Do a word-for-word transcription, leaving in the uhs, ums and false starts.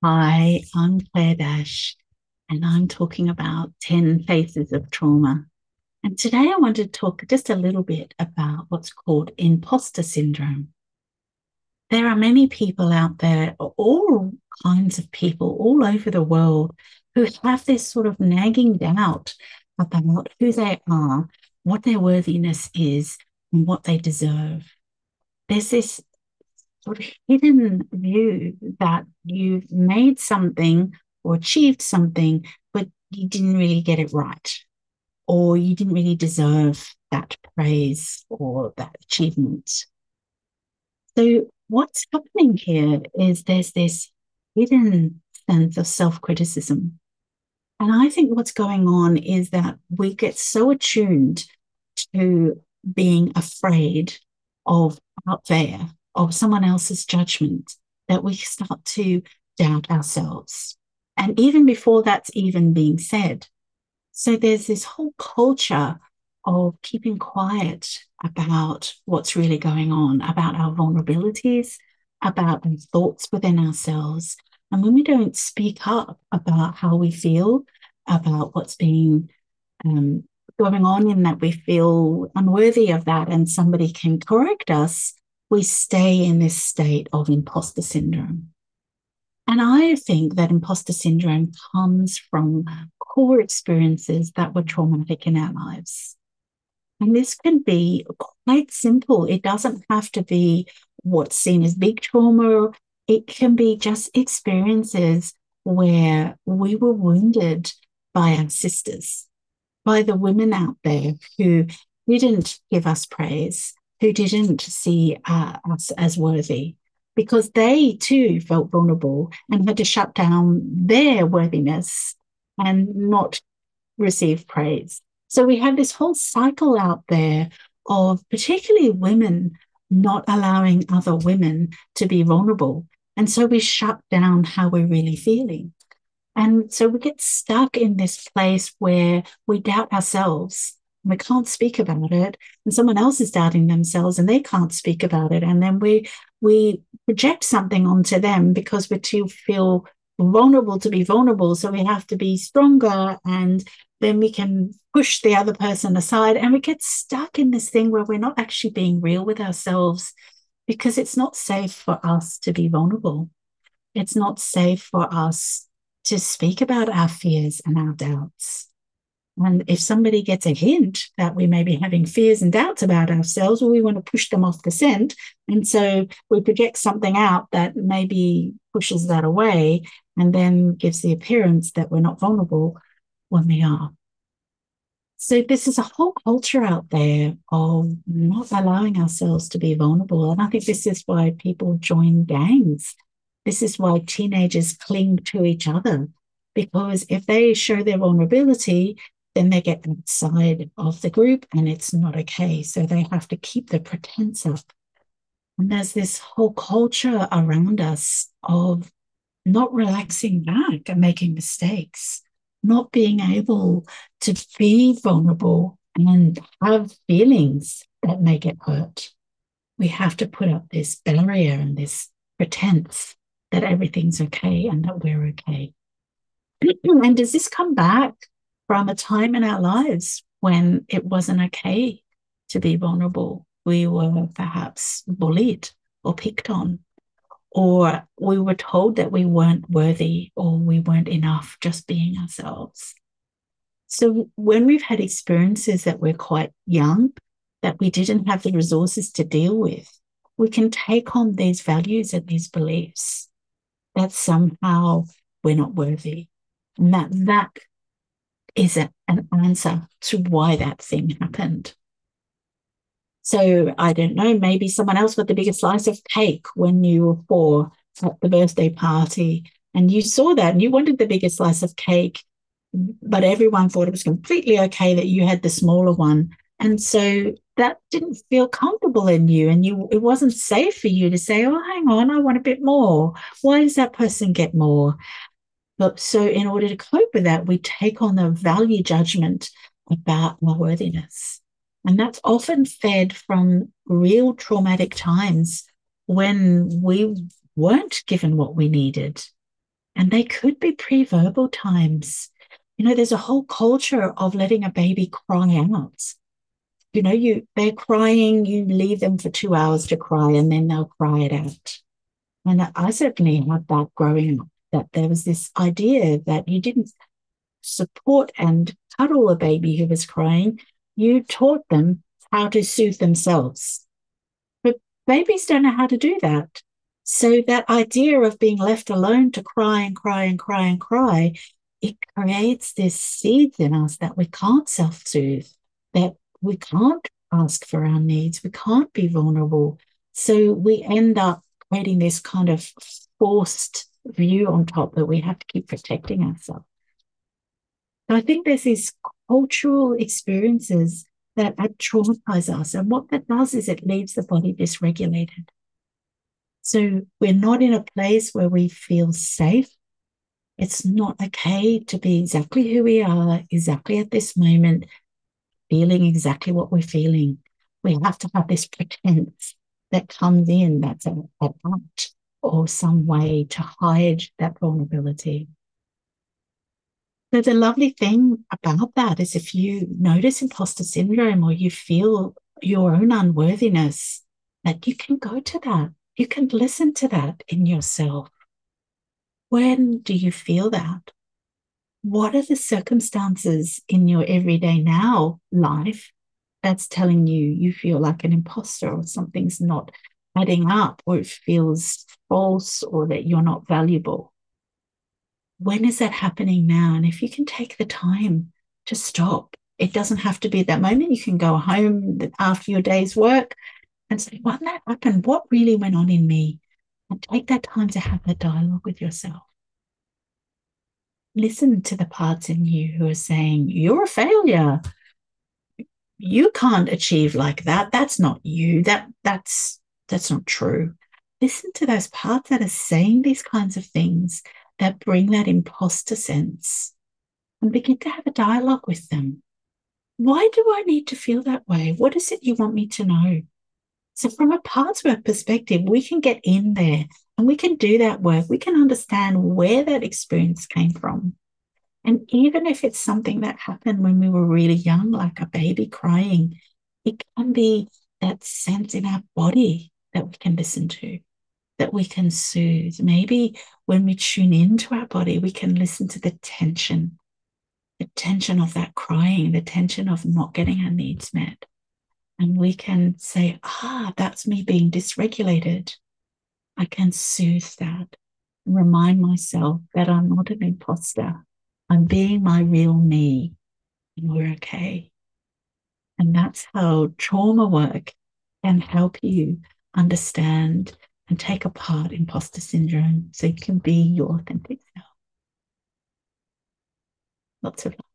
Hi, I'm Claire Dash, and I'm talking about ten Faces of Trauma. And today I want to talk just a little bit about what's called imposter syndrome. There are many people out there, all kinds of people all over the world, who have this sort of nagging doubt about who they are, what their worthiness is, and what they deserve. There's this sort of hidden view that you've made something or achieved something, but you didn't really get it right, or you didn't really deserve that praise or that achievement. So, what's happening here is there's this hidden sense of self criticism. And I think what's going on is that we get so attuned to being afraid of out there, of someone else's judgment, that we start to doubt ourselves. And even before that's even being said. So there's this whole culture of keeping quiet about what's really going on, about our vulnerabilities, about our thoughts within ourselves. And when we don't speak up about how we feel, about what's being um, going on in that we feel unworthy of that and somebody can correct us, we stay in this state of imposter syndrome. And I think that imposter syndrome comes from core experiences that were traumatic in our lives. And this can be quite simple. It doesn't have to be what's seen as big trauma. It can be just experiences where we were wounded by our sisters, by the women out there who didn't give us praise, who didn't see uh, us as worthy, because they too felt vulnerable and had to shut down their worthiness and not receive praise. So we have this whole cycle out there of particularly women not allowing other women to be vulnerable. And so we shut down how we're really feeling. And so we get stuck in this place where we doubt ourselves. We can't speak about it, and someone else is doubting themselves, and they can't speak about it. And then we we project something onto them because we too feel vulnerable to be vulnerable. So we have to be stronger, and then we can push the other person aside, and we get stuck in this thing where we're not actually being real with ourselves because it's not safe for us to be vulnerable. It's not safe for us to speak about our fears and our doubts. And if somebody gets a hint that we may be having fears and doubts about ourselves, well, we want to push them off the scent. And so we project something out that maybe pushes that away and then gives the appearance that we're not vulnerable when we are. So this is a whole culture out there of not allowing ourselves to be vulnerable. And I think this is why people join gangs. This is why teenagers cling to each other, because if they show their vulnerability, then they get outside of the group and it's not okay. So they have to keep the pretense up. And there's this whole culture around us of not relaxing back and making mistakes, not being able to be vulnerable and have feelings that may get hurt. We have to put up this barrier and this pretense that everything's okay and that we're okay. And does this come back from a time in our lives when it wasn't okay to be vulnerable? We were perhaps bullied or picked on, or we were told that we weren't worthy or we weren't enough just being ourselves. So when we've had experiences that we're quite young, that we didn't have the resources to deal with, we can take on these values and these beliefs that somehow we're not worthy, and that that is a, an answer to why that thing happened. So I don't know, maybe someone else got the biggest slice of cake when you were four at the birthday party, and you saw that and you wanted the biggest slice of cake, but everyone thought it was completely okay that you had the smaller one. And so that didn't feel comfortable in you, and you it wasn't safe for you to say, oh, hang on, I want a bit more. Why does that person get more? But so in order to cope with that, we take on the value judgment about our worthiness. And that's often fed from real traumatic times when we weren't given what we needed. And they could be pre-verbal times. You know, there's a whole culture of letting a baby cry out. You know, you they're crying, you leave them for two hours to cry, and then they'll cry it out. And I certainly had that growing up, that there was this idea that you didn't support and cuddle a baby who was crying. You taught them how to soothe themselves. But babies don't know how to do that. So that idea of being left alone to cry and cry and cry and cry, it creates this seeds in us that we can't self-soothe, that we can't ask for our needs, we can't be vulnerable. So we end up creating this kind of forced view on top that we have to keep protecting ourselves. So I think there's these cultural experiences that traumatize us. And what that does is it leaves the body dysregulated. So we're not in a place where we feel safe. It's not okay to be exactly who we are, exactly at this moment, feeling exactly what we're feeling. We have to have this pretense that comes in that's an act or some way to hide that vulnerability. So the lovely thing about that is if you notice imposter syndrome or you feel your own unworthiness, that you can go to that. You can listen to that in yourself. When do you feel that? What are the circumstances in your everyday now life that's telling you you feel like an imposter or something's not adding up or it feels false or that you're not valuable? When is that happening now? And if you can take the time to stop, it doesn't have to be that moment. You can go home after your day's work and say, what that happened? What really went on in me? And take that time to have that dialogue with yourself. Listen to the parts in you who are saying, you're a failure. You can't achieve like that. That's not you. That that's that's not true. Listen to those parts that are saying these kinds of things that bring that imposter sense and begin to have a dialogue with them. Why do I need to feel that way? What is it you want me to know? So from a parts work perspective, we can get in there and we can do that work. We can understand where that experience came from. And even if it's something that happened when we were really young, like a baby crying, it can be that sense in our body that we can listen to, that we can soothe. Maybe when we tune into our body, we can listen to the tension, the tension of that crying, the tension of not getting our needs met. And we can say, ah, that's me being dysregulated. I can soothe that and remind myself that I'm not an imposter. I'm being my real me, and we're okay. And that's how trauma work can help you understand and take apart imposter syndrome so you can be your authentic self. Lots of love.